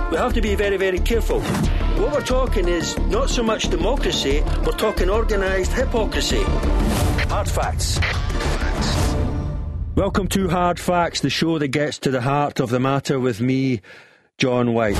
we have to be very, very careful. What we're talking is not so much democracy, we're talking organised hypocrisy. Hard facts. Welcome to Hard Facts, the show that gets to the heart of the matter with me, John White.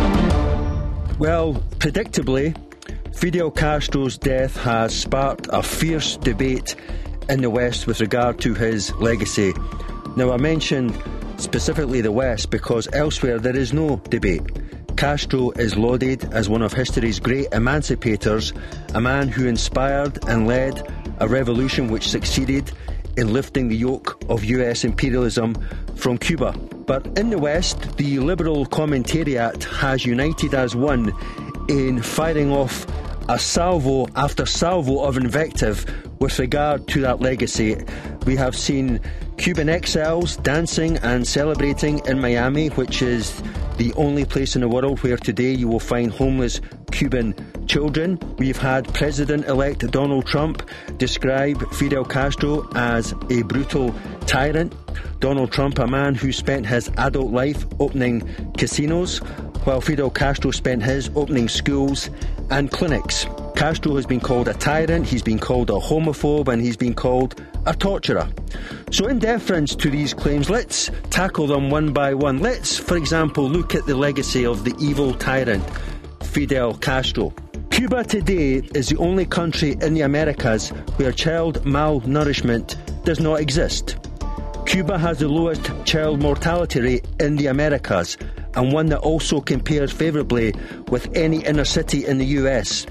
Well, predictably, Fidel Castro's death has sparked a fierce debate in the West with regard to his legacy. Now, I mentioned specifically the West because elsewhere there is no debate. Castro is lauded as one of history's great emancipators, a man who inspired and led a revolution which succeeded in lifting the yoke of US imperialism from Cuba. But in the West, the liberal commentariat has united as one in firing off a salvo after salvo of invective with regard to that legacy. We have seen Cuban exiles dancing and celebrating in Miami, which is the only place in the world where today you will find homeless Cuban children. We've had President-elect Donald Trump describe Fidel Castro as a brutal tyrant. Donald Trump, a man who spent his adult life opening casinos, while Fidel Castro spent his opening schools and clinics. Castro has been called a tyrant, he's been called a homophobe, and he's been called a torturer. So in deference to these claims, let's tackle them one by one. Let's, for example, look at the legacy of the evil tyrant, Fidel Castro. Cuba today is the only country in the Americas where child malnourishment does not exist. Cuba has the lowest child mortality rate in the Americas, and one that also compares favourably with any inner city in the US.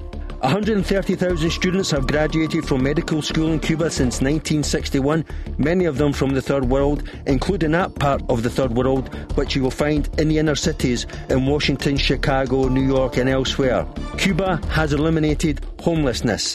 130,000 students have graduated from medical school in Cuba since 1961, many of them from the Third World, including that part of the Third World which you will find in the inner cities in Washington, Chicago, New York and elsewhere. Cuba has eliminated homelessness.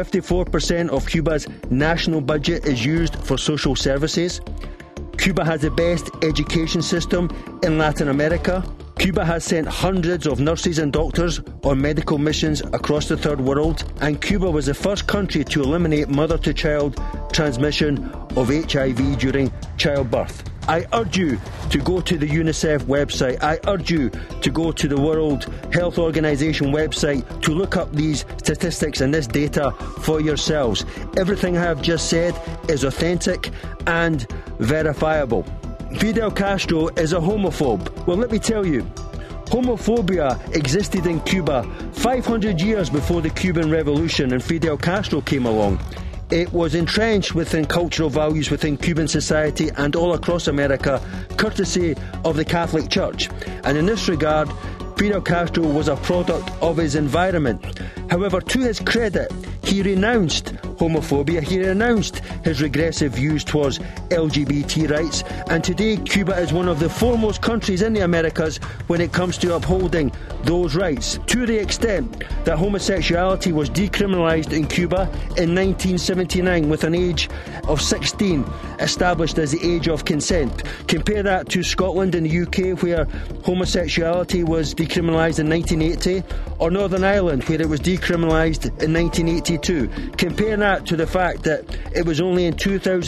54% of Cuba's national budget is used for social services. Cuba has the best education system in Latin America. Cuba has sent hundreds of nurses and doctors on medical missions across the Third World, and Cuba was the first country to eliminate mother-to-child transmission of HIV during childbirth. I urge you to go to the UNICEF website. I urge you to go to the World Health Organization website to look up these statistics and this data for yourselves. Everything I have just said is authentic and verifiable. Fidel Castro is a homophobe. Well, let me tell you, homophobia existed in Cuba 500 years before the Cuban Revolution and Fidel Castro came along. It was entrenched within cultural values within Cuban society and all across America, courtesy of the Catholic Church. And in this regard, Fidel Castro was a product of his environment. However, to his credit, he renounced homophobia, he renounced his regressive views towards LGBT rights, and today Cuba is one of the foremost countries in the Americas when it comes to upholding those rights, to the extent that homosexuality was decriminalised in Cuba in 1979 with an age of 16 established as the age of consent. Compare that to Scotland and the UK, where homosexuality was decriminalised in 1980, or Northern Ireland, where it was decriminalised in 1982. Compare that to the fact that it was only in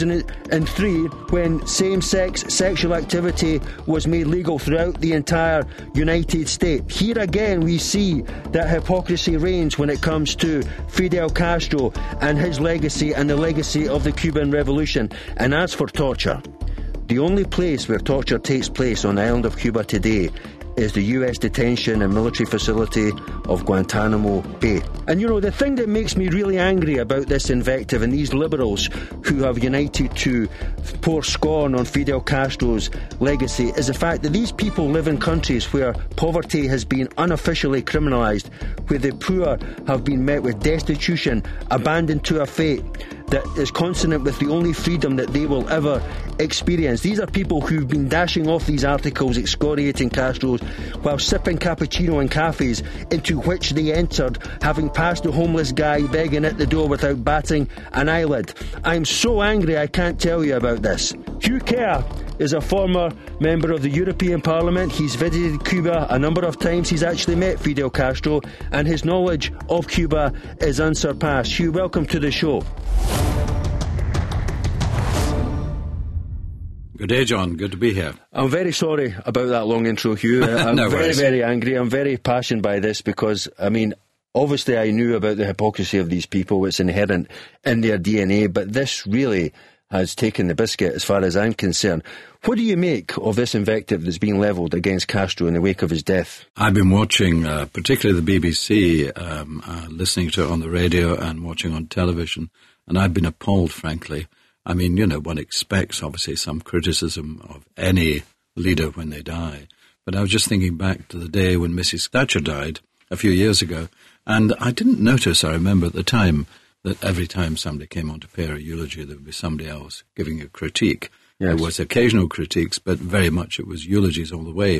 2003 when same-sex sexual activity was made legal throughout the entire United States. Here again we see that hypocrisy reigns when it comes to Fidel Castro and his legacy and the legacy of the Cuban Revolution. And as for torture, the only place where torture takes place on the island of Cuba today is the US detention and military facility of Guantanamo Bay. And you know, the thing that makes me really angry about this invective and these liberals who have united to pour scorn on Fidel Castro's legacy is the fact that these people live in countries where poverty has been unofficially criminalised, where the poor have been met with destitution, abandoned to a fate that is consonant with the only freedom that they will ever experience. These are people who've been dashing off these articles excoriating Castro while sipping cappuccino in cafes into which they entered, having passed a homeless guy begging at the door without batting an eyelid. I'm so angry I can't tell you about this. Hugh Kerr is a former member of the European Parliament. He's visited Cuba a number of times. He's actually met Fidel Castro, and his knowledge of Cuba is unsurpassed. Hugh, welcome to the show. Good day, John. Good to be here. I'm very sorry about that long intro, Hugh. I'm very angry. I'm very passionate by this because, obviously I knew about the hypocrisy of these people. It's inherent in their DNA, but this really has taken the biscuit as far as I'm concerned. What do you make of this invective that's being levelled against Castro in the wake of his death? I've been watching, particularly the BBC, listening to it on the radio and watching on television, and I've been appalled, frankly. One expects, obviously, some criticism of any leader when they die. But I was just thinking back to the day when Mrs. Thatcher died a few years ago, and I didn't notice, I remember at the time, that every time somebody came on to pay her a eulogy, there would be somebody else giving a critique. Yes. There was occasional critiques, but very much it was eulogies all the way.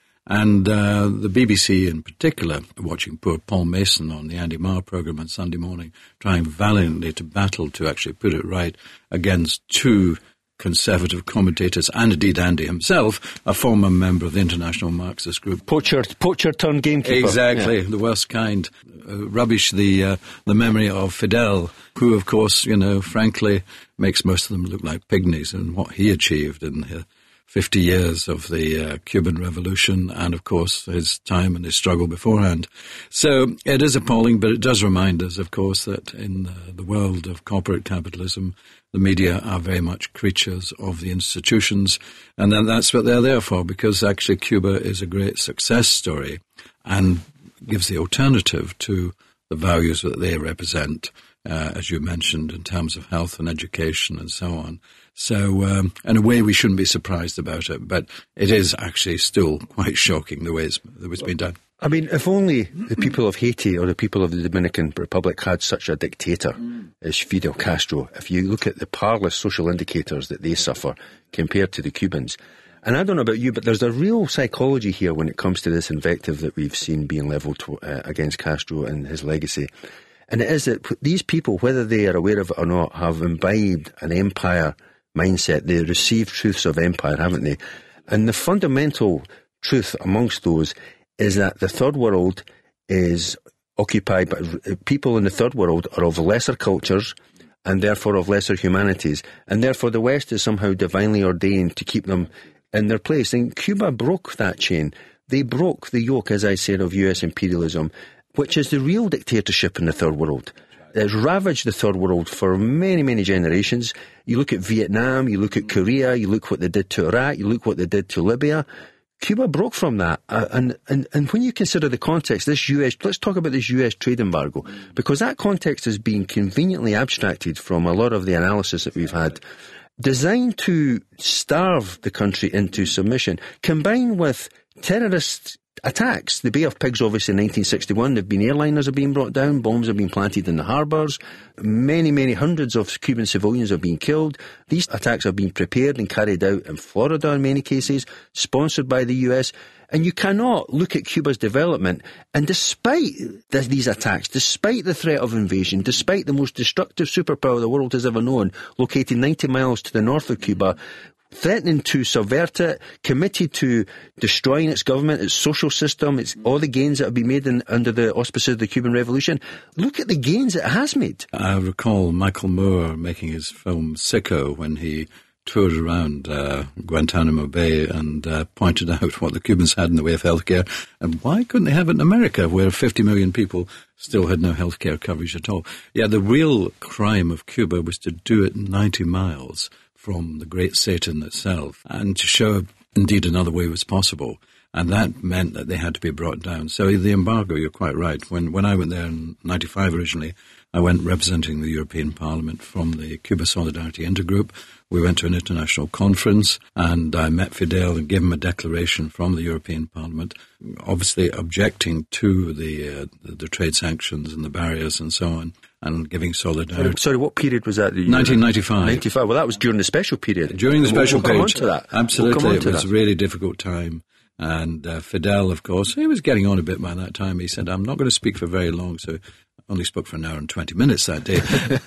And the BBC in particular, watching poor Paul Mason on the Andy Marr programme on Sunday morning, trying valiantly to battle to actually put it right against two Conservative commentators, and indeed Andy himself, a former member of the International Marxist Group. Poacher turned gamekeeper. Exactly, the worst kind. Rubbish the memory of Fidel, who, of course, frankly, makes most of them look like pygmies in what he achieved in the 50 years of the Cuban Revolution and, of course, his time and his struggle beforehand. So it is appalling, but it does remind us, of course, that in the world of corporate capitalism, the media are very much creatures of the institutions, and then that's what they're there for, because actually Cuba is a great success story and gives the alternative to the values that they represent, as you mentioned, in terms of health and education and so on. So, in a way, we shouldn't be surprised about it, but it is actually still quite shocking the way it's been done. If only the people of Haiti or the people of the Dominican Republic had such a dictator as Fidel Castro. If you look at the parlous social indicators that they suffer compared to the Cubans. And I don't know about you, but there's a real psychology here when it comes to this invective that we've seen being levelled against Castro and his legacy. And it is that these people, whether they are aware of it or not, have imbibed an empire mindset. They received truths of empire, haven't they? And the fundamental truth amongst those is that the third world is occupied by people in the third world are of lesser cultures and therefore of lesser humanities, and therefore the West is somehow divinely ordained to keep them in their place. And Cuba broke that chain. They broke the yoke, as I said, of US imperialism, which is the real dictatorship in the third world. It's ravaged the third world for many, many generations. You look at Vietnam, you look at Korea, you look what they did to Iraq, you look what they did to Libya. Cuba broke from that, and when you consider the context, let's talk about this US trade embargo, because that context has been conveniently abstracted from a lot of the analysis that we've had, designed to starve the country into submission, combined with terrorist attacks. The Bay of Pigs, obviously, in 1961, there have been airliners have been brought down, bombs have been planted in the harbours, many, many hundreds of Cuban civilians have been killed. These attacks have been prepared and carried out in Florida in many cases, sponsored by the US. And you cannot look at Cuba's development, and despite these attacks, despite the threat of invasion, despite the most destructive superpower the world has ever known, located 90 miles to the north of Cuba, threatening to subvert it, committed to destroying its government, its social system, all the gains that have been made under the auspices of the Cuban Revolution. Look at the gains it has made. I recall Michael Moore making his film Sicko when he toured around Guantanamo Bay and pointed out what the Cubans had in the way of healthcare, and why couldn't they have it in America, where 50 million people still had no healthcare coverage at all. Yeah, the real crime of Cuba was to do it 90 miles from the great Satan itself, and to show, indeed, another way was possible. And that meant that they had to be brought down. So the embargo, you're quite right. When I went there in 95 originally, I went representing the European Parliament from the Cuba Solidarity Intergroup. We went to an international conference, and I met Fidel and gave him a declaration from the European Parliament, obviously objecting to the trade sanctions and the barriers and so on, and giving solidarity. Sorry, what period was that? 1995. 95. Well, that was during the special period. During the special period. We'll come on to that. Absolutely. It was a really difficult time. And Fidel, of course, he was getting on a bit by that time. He said, I'm not going to speak for very long, so I only spoke for an hour and 20 minutes that day.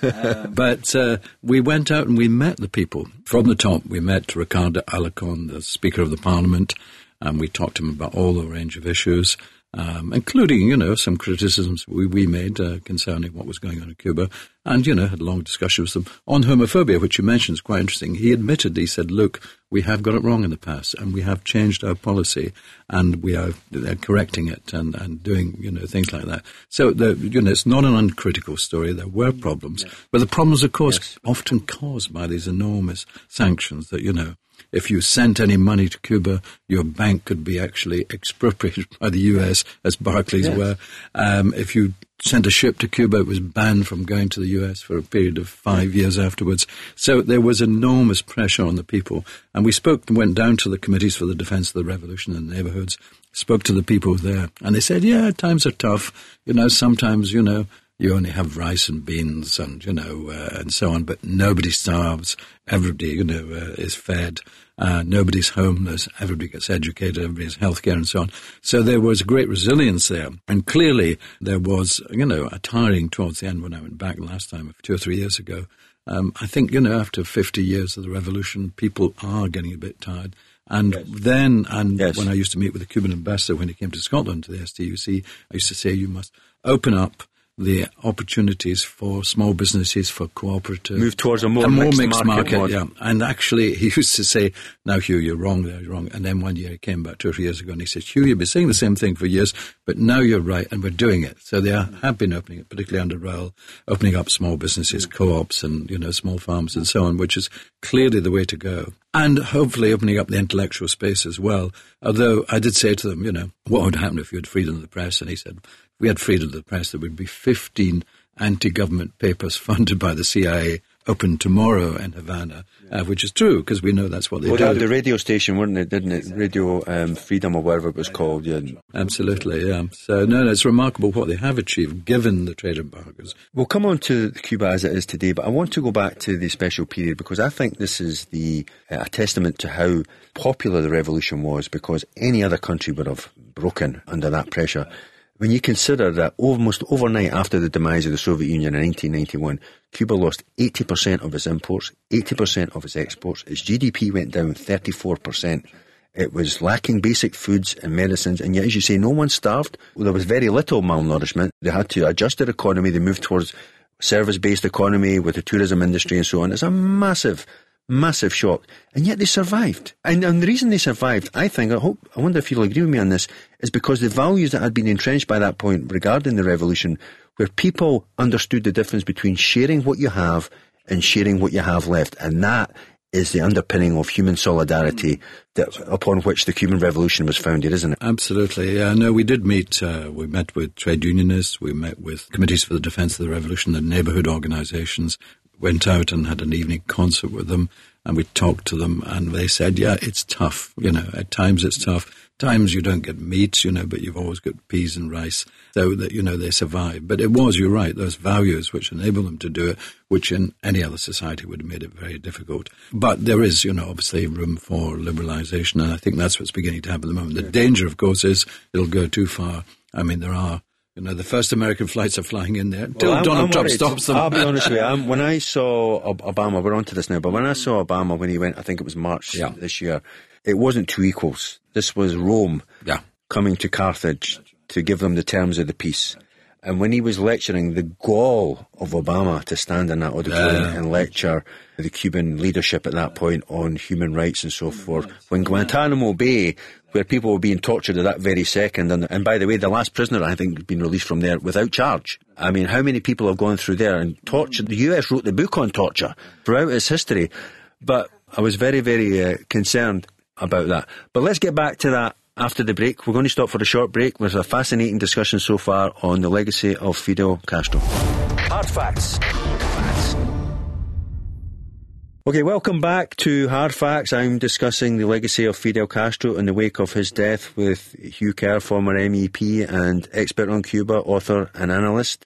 But we went out and we met the people. From the top, we met Ricardo Alarcón, the Speaker of the Parliament, and we talked to him about all the range of issues. including, some criticisms we made concerning what was going on in Cuba, and, had a long discussion with them on homophobia, which you mentioned is quite interesting. He admitted, he said, look, we have got it wrong in the past, and we have changed our policy, and we are correcting it and doing, things like that. So, it's not an uncritical story. There were problems, but the problems, of course, often caused by these enormous sanctions that, if you sent any money to Cuba, your bank could be actually expropriated by the US, as Barclays were. If you sent a ship to Cuba, it was banned from going to the US for a period of 5 years afterwards. So there was enormous pressure on the people. And we went down to the committees for the defense of the revolution in the neighborhoods, spoke to the people there. And they said, times are tough. Sometimes, you only have rice and beans and, and so on, but nobody starves. Everybody, is fed. Nobody's homeless. Everybody gets educated. Everybody has healthcare and so on. So there was great resilience there. And clearly there was, a tiring towards the end when I went back last time, 2 or 3 years ago. I think, after 50 years of the revolution, people are getting a bit tired. And when I used to meet with the Cuban ambassador when he came to Scotland to the STUC, I used to say, you must open up the opportunities for small businesses, for cooperatives. Move towards a more mixed market. Yeah. And actually, he used to say, now, Hugh, you're wrong there, you're wrong. And then one year he came back 2 or 3 years ago and he said, Hugh, you've been saying the same thing for years, but now you're right and we're doing it. So they have been opening it, particularly under Raoul, opening up small businesses, co-ops and, small farms and so on, which is clearly the way to go. And hopefully opening up the intellectual space as well. Although I did say to them, what would happen if you had freedom of the press? And he said, if we had freedom of the press, there would be 15 anti-government papers funded by the CIA open tomorrow in Havana, which is true, because we know that's what they do. Well, the radio station, weren't it, didn't it? Radio Freedom or whatever it was called, yeah. Absolutely, yeah. So, no, it's remarkable what they have achieved, given the trade embargoes. We'll come on to Cuba as it is today, but I want to go back to the special period, because I think this is a testament to how popular the revolution was, because any other country would have broken under that pressure. When you consider that almost overnight after the demise of the Soviet Union in 1991, Cuba lost 80% of its imports, 80% of its exports. Its GDP went down 34%. It was lacking basic foods and medicines, and yet, as you say, no one starved. Well, there was very little malnourishment. They had to adjust their economy. They moved towards service-based economy with the tourism industry and so on. It's a massive shock, and yet they survived. And the reason they survived, I wonder if you'll agree with me on this, is because the values that had been entrenched by that point regarding the revolution, where people understood the difference between sharing what you have and sharing what you have left, and that is the underpinning of human solidarity upon which the Cuban Revolution was founded, isn't it? Absolutely. No, we did meet. We met with trade unionists. We met with committees for the defence of the revolution, the neighbourhood organisations. Went out and had an evening concert with them, and we talked to them, and they said, it's tough. At times it's tough. Times you don't get meat, but you've always got peas and rice, so that, they survive. But it was, you're right, those values which enable them to do it, which in any other society would have made it very difficult. But there is, obviously room for liberalisation, and I think that's what's beginning to happen at the moment. The danger, of course, is it'll go too far. I mean, there are, the first American flights are flying in there until Donald Trump stops them. I'll be honest with you. When I saw Obama, we're on to this now, but when I saw Obama when he went, I think it was March this year, it wasn't two equals. This was Rome coming to Carthage to give them the terms of the peace. And when he was lecturing, the gall of Obama to stand in that auditorium and lecture the Cuban leadership at that point on human rights and so forth, when Guantanamo Bay, where people were being tortured at that very second, and by the way, the last prisoner, I think, had been released from there without charge. I mean, how many people have gone through there and tortured? The US wrote the book on torture throughout its history, but I was very, very concerned about that. But let's get back to that after the break. We're going to stop for a short break with a fascinating discussion so far on the legacy of Fidel Castro. Hard Facts. Okay, welcome back to Hard Facts. I'm discussing the legacy of Fidel Castro in the wake of his death with Hugh Kerr, former MEP and expert on Cuba, author and analyst.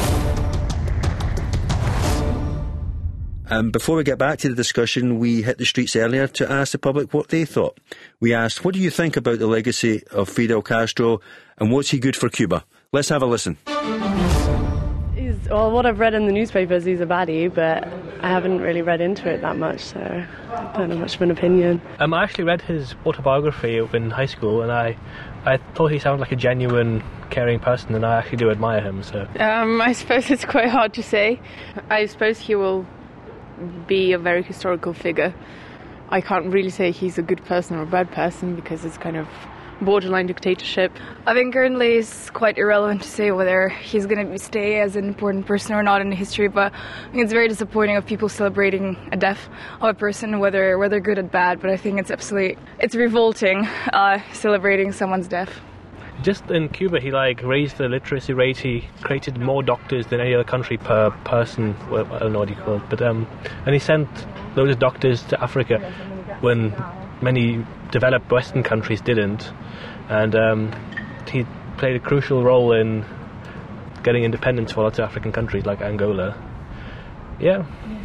Before we get back to the discussion, we hit the streets earlier to ask the public what they thought. We asked, what do you think about the legacy of Fidel Castro and what's he good for Cuba? Let's have a listen. Well, what I've read in the newspapers, he's a baddie, but I haven't really read into it that much, so I don't have much of an opinion. I actually read his autobiography in high school, and I I thought he sounded like a genuine, caring person, and I actually do admire him. So I suppose it's quite hard to say. I suppose he will be a very historical figure. I can't really say he's a good person or a bad person because it's kind of borderline dictatorship. I think currently it's quite irrelevant to say whether he's going to stay as an important person or not in history, but I think it's very disappointing of people celebrating a death of a person, whether good or bad, but I think it's revolting celebrating someone's death. Just in Cuba, he raised the literacy rate. He created more doctors than any other country per person. Well, I don't know what you call it, but and he sent loads of doctors to Africa when many developed Western countries didn't, and he played a crucial role in getting independence for lots of African countries like Angola. Yeah.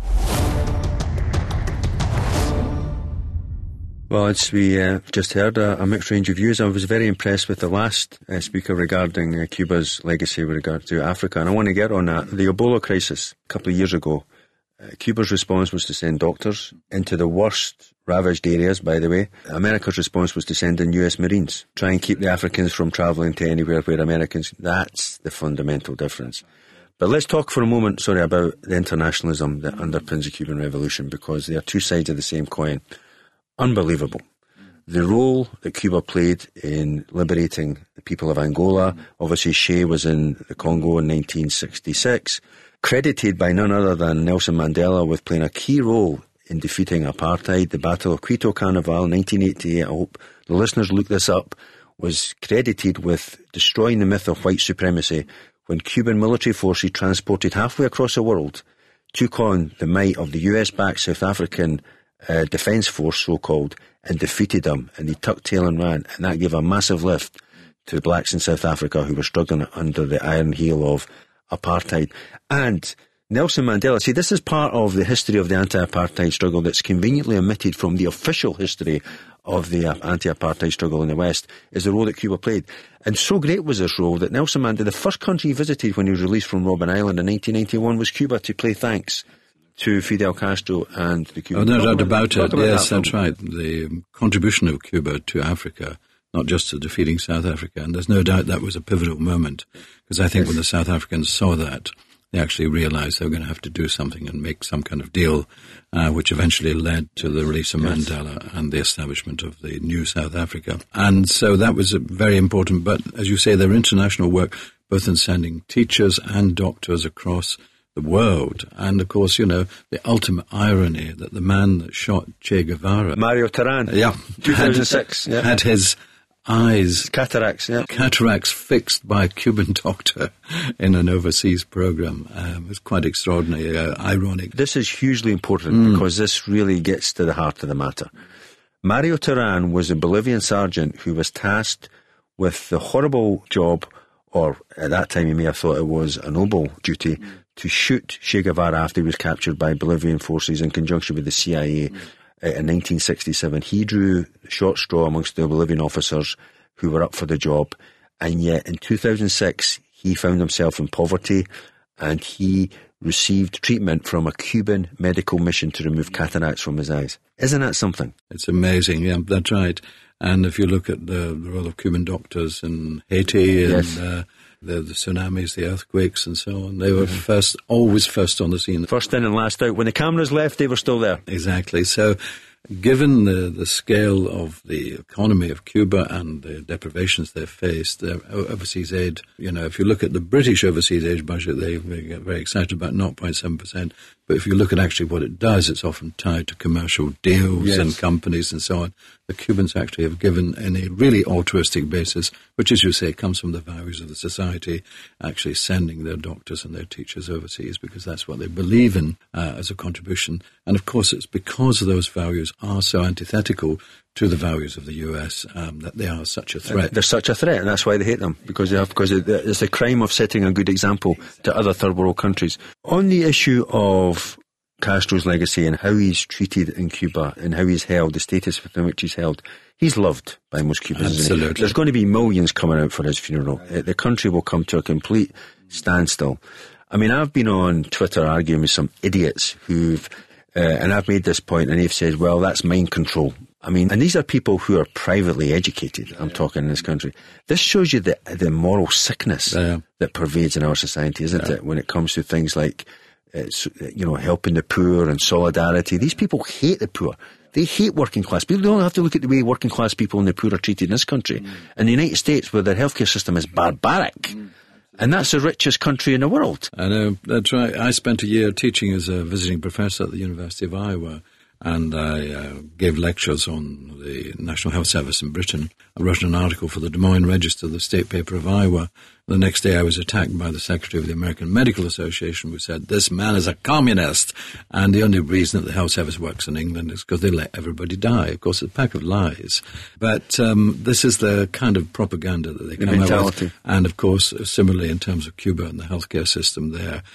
Well, as we just heard, a mixed range of views. I was very impressed with the last speaker regarding Cuba's legacy with regard to Africa, and I want to get on that. The Ebola crisis a couple of years ago, Cuba's response was to send doctors into the worst ravaged areas, by the way. America's response was to send in US Marines, try and keep the Africans from travelling to anywhere where Americans... That's the fundamental difference. But let's talk for a moment, about the internationalism that underpins the Cuban Revolution, because they are two sides of the same coin. Unbelievable. The role that Cuba played in liberating the people of Angola. Obviously, Che was in the Congo in 1966, credited by none other than Nelson Mandela with playing a key role in defeating apartheid. The Battle of Quito Carnival, 1988, I hope the listeners look this up, was credited with destroying the myth of white supremacy when Cuban military forces transported halfway across the world took on the might of the US-backed South African Defence Force, so-called, and defeated them, and they tucked tail and ran, and that gave a massive lift to blacks in South Africa who were struggling under the iron heel of apartheid. And Nelson Mandela, see, this is part of the history of the anti-apartheid struggle that's conveniently omitted from the official history of the anti-apartheid struggle in the West, is the role that Cuba played. And so great was this role that Nelson Mandela, the first country he visited when he was released from Robben Island in 1991 was Cuba, to play thanks to Fidel Castro and the Cuban... Oh, no doubt about it. Yes, that's right. The contribution of Cuba to Africa, not just to defeating South Africa, and there's no doubt that was a pivotal moment, because I think when the South Africans saw that, they actually realised they were going to have to do something and make some kind of deal, which eventually led to the release of Mandela and the establishment of the new South Africa. And so that was very important. But as you say, their international work, both in sending teachers and doctors across the world, and of course, the ultimate irony that the man that shot Che Guevara, Mario Terán, 2006, had his eyes, cataracts fixed by a Cuban doctor in an overseas program. It was quite extraordinary, ironic. This is hugely important because this really gets to the heart of the matter. Mario Terán was a Bolivian sergeant who was tasked with the horrible job, or at that time he may have thought it was a noble duty, to shoot Che Guevara after he was captured by Bolivian forces in conjunction with the CIA in 1967. He drew the short straw amongst the Bolivian officers who were up for the job, and yet in 2006 he found himself in poverty and he received treatment from a Cuban medical mission to remove cataracts from his eyes. Isn't that something? It's amazing, yeah, that's right. And if you look at the role of Cuban doctors in Haiti and the tsunamis, the earthquakes and so on, they were always first on the scene. First in and last out. When the cameras left, they were still there. Exactly. So given the scale of the economy of Cuba and the deprivations they've faced, their overseas aid, if you look at the British overseas aid budget, they get very excited about 0.7%. But if you look at actually what it does, it's often tied to commercial deals and companies and so on. The Cubans actually have given in a really altruistic basis, which, as you say, comes from the values of the society, actually sending their doctors and their teachers overseas because that's what they believe in as a contribution. And of course, it's because those values are so antithetical to the values of the US that they are such a threat. They're such a threat, and that's why they hate them, because it's the crime of setting a good example to other third world countries. On the issue of Castro's legacy and how he's treated in Cuba and how he's held, the status within which he's held, he's loved by most Cubans. Absolutely. There's going to be millions coming out for his funeral. The country will come to a complete standstill. I mean, I've been on Twitter arguing with some idiots who've, and I've made this point, and they've said, well, that's mind control. I mean, and these are people who are privately educated, I'm talking in this country. This shows you the moral sickness that pervades in our society, isn't it? When it comes to things like, helping the poor and solidarity. These people hate the poor. They hate working class people. They don't have to look at the way working class people and the poor are treated in this country. In the United States, where their healthcare system is barbaric. And that's the richest country in the world. I know, that's right. I spent a year teaching as a visiting professor at the University of Iowa. And I gave lectures on the National Health Service in Britain. I wrote an article for the Des Moines Register, the state paper of Iowa. The next day I was attacked by the Secretary of the American Medical Association, who said, this man is a communist. And the only reason that the health service works in England is because they let everybody die. Of course, it's a pack of lies. But this is the kind of propaganda that they come out with. And, of course, similarly in terms of Cuba and the healthcare system there,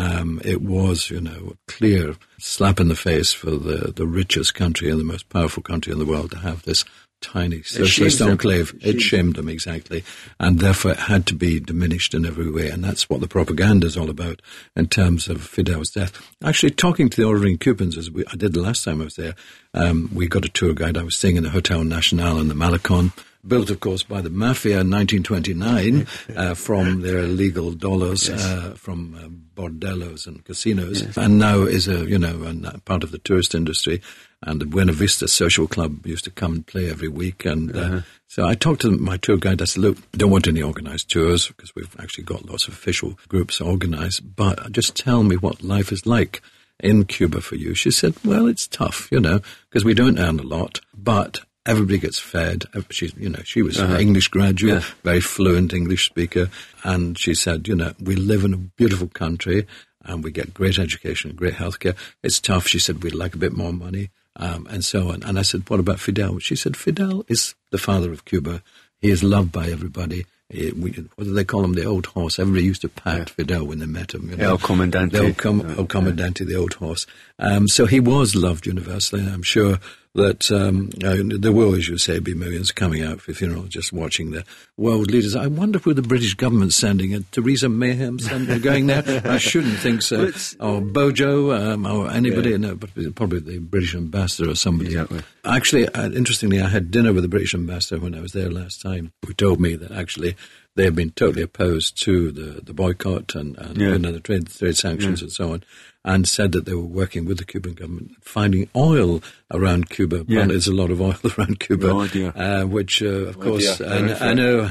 it was, a clear slap in the face for the richest country and the most powerful country in the world to have this tiny socialist enclave. It shamed them, exactly. And therefore it had to be diminished in every way. And that's what the propaganda is all about in terms of Fidel's death. Actually, talking to the ordinary Cubans, as I did the last time I was there, we got a tour guide. I was staying in the Hotel Nacional in the Malecon, built, of course, by the mafia in 1929 from their illegal dollars from bordellos and casinos, and now is a part of the tourist industry. And the Buena Vista Social Club used to come and play every week. And so I talked to my tour guide. I said, look, I don't want any organised tours because we've actually got lots of official groups organised, but just tell me what life is like in Cuba for you. She said, well, it's tough, because we don't earn a lot, but everybody gets fed. She was an English graduate, very fluent English speaker. And she said, we live in a beautiful country and we get great education, great healthcare. It's tough. She said, we'd like a bit more money. And so on. And I said, what about Fidel? She said, Fidel is the father of Cuba. He is loved by everybody. What do they call him? The old horse. Everybody used to pat Fidel when they met him. El Comandante. El Comandante, the old horse. So he was loved universally, and I'm sure that there will, as you say, be millions coming out for funeral, just watching the world leaders. I wonder who the British government's sending. Theresa Mayhem going there? I shouldn't think so. Or Bojo, or anybody. No, but probably the British ambassador or somebody. Exactly. Actually, interestingly, I had dinner with the British ambassador when I was there last time, who told me that actually they have been totally opposed to the boycott and the trade sanctions and so on, and said that they were working with the Cuban government, finding oil around Cuba. Well, there's a lot of oil around Cuba, which, of course, I know,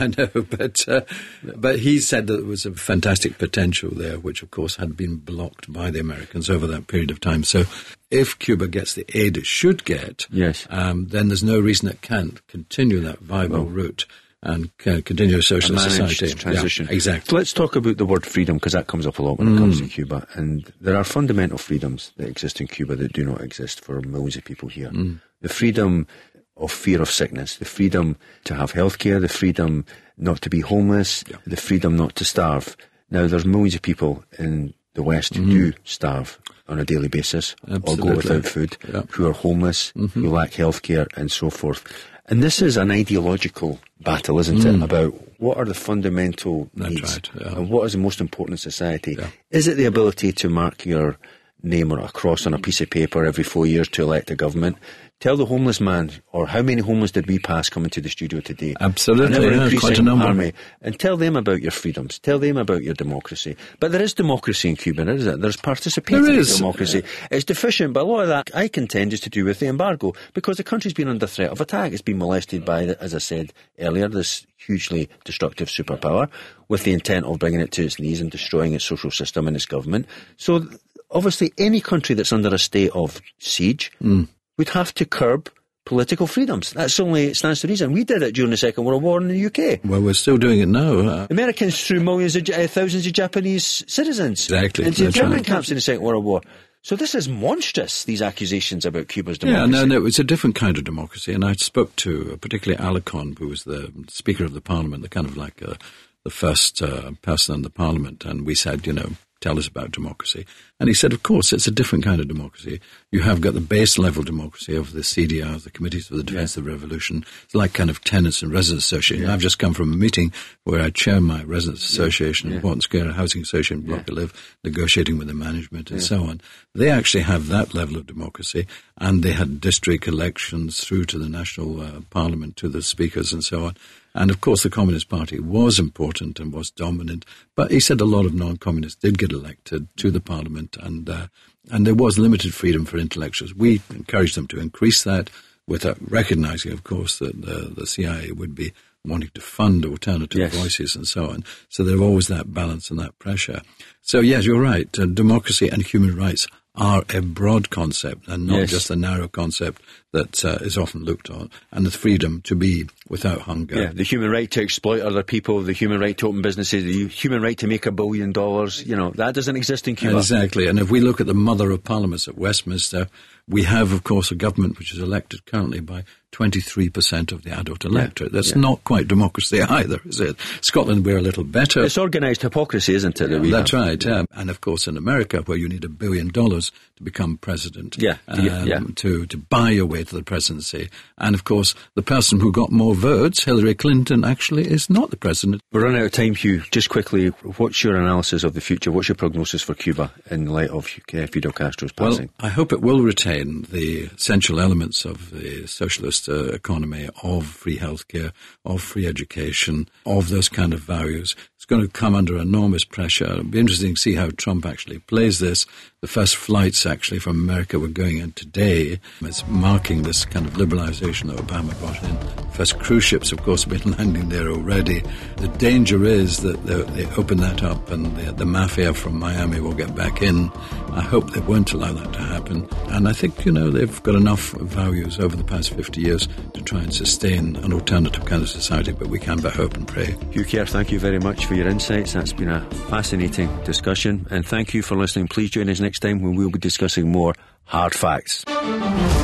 but he said that there was a fantastic potential there, which, of course, had been blocked by the Americans over that period of time. So if Cuba gets the aid it should get, then there's no reason it can't continue that viable route and continue a socialist society. Transition. Yeah, exactly. So let's talk about the word freedom, because that comes up a lot when it comes to Cuba. And there are fundamental freedoms that exist in Cuba that do not exist for millions of people here. The freedom of fear of sickness, the freedom to have healthcare, the freedom not to be homeless, the freedom not to starve. Now, there's millions of people in the West who do starve on a daily basis or go without food, who are homeless, who lack healthcare and so forth. And this is an ideological battle, isn't it, about what are the fundamental needs and what is the most important in society. Is it the ability to mark your name or a cross on a piece of paper every 4 years to elect a government? Tell the homeless man, or how many homeless did we pass coming to the studio today? Absolutely, quite a number. Army, and tell them about your freedoms. Tell them about your democracy. But there is democracy in Cuba, isn't it? There's participatory democracy. It's deficient, but a lot of that, I contend, is to do with the embargo, because the country's been under threat of attack. It's been molested by, as I said earlier, this hugely destructive superpower, with the intent of bringing it to its knees and destroying its social system and its government. So, obviously, any country that's under a state of siege would have to curb political freedoms. That's only stands to reason. We did it during the Second World War in the UK. Well, we're still doing it now. Americans threw thousands of Japanese citizens into internment camps in the Second World War. So this is monstrous, these accusations about Cuba's democracy. Yeah, no, it's a different kind of democracy. And I spoke to particularly Alarcon, who was the Speaker of the Parliament, the kind of like the first person in the Parliament, and we said, tell us about democracy. And he said, of course, it's a different kind of democracy. You have got the base level democracy of the CDR, the Committees for the Defence of the Revolution. It's like kind of tenants and residents association. I've just come from a meeting where I chair my residents association in Portland Square Housing Association, Block 11, negotiating with the management and so on. They actually have that level of democracy, and they had district elections through to the national parliament, to the speakers and so on. And, of course, the Communist Party was important and was dominant. But he said a lot of non-communists did get elected to the parliament, and there was limited freedom for intellectuals. We encouraged them to increase that, without recognising, of course, that the CIA would be wanting to fund alternative voices and so on. So there's always that balance and that pressure. So, yes, you're right. Democracy and human rights are a broad concept and not just a narrow concept that is often looked on, and the freedom to be without hunger. Yeah, the human right to exploit other people, the human right to open businesses, the human right to make $1 billion, that doesn't exist in Cuba. Exactly, and if we look at the mother of parliaments at Westminster, we have, of course, a government which is elected currently by 23% of the adult electorate. That's not quite democracy either, is it? Scotland, we're a little better. It's organised hypocrisy, isn't it? That's right, yeah. And, of course, in America, where you need $1 billion to become president, to buy your way to the presidency. And, of course, the person who got more votes, Hillary Clinton, actually is not the president. We're running out of time, Hugh. Just quickly, what's your analysis of the future? What's your prognosis for Cuba in light of Fidel Castro's passing? Well, I hope it will retain the essential elements of the socialist economy, of free healthcare, of free education, of those kind of values. It's going to come under enormous pressure. It'll be interesting to see how Trump actually plays this. The first flights actually from America were going in today. It's marking this kind of liberalization that Obama brought in. First cruise ships, of course, have been landing there already. The danger is that they open that up and the mafia from Miami will get back in. I hope they won't allow that to happen. And I think, they've got enough values over the past 50 years to try and sustain an alternative kind of society, but we can but hope and pray. Hugh Kerr, thank you very much for your insights. That's been a fascinating discussion, and thank you for listening. Please join us next time when we'll be discussing more hard facts.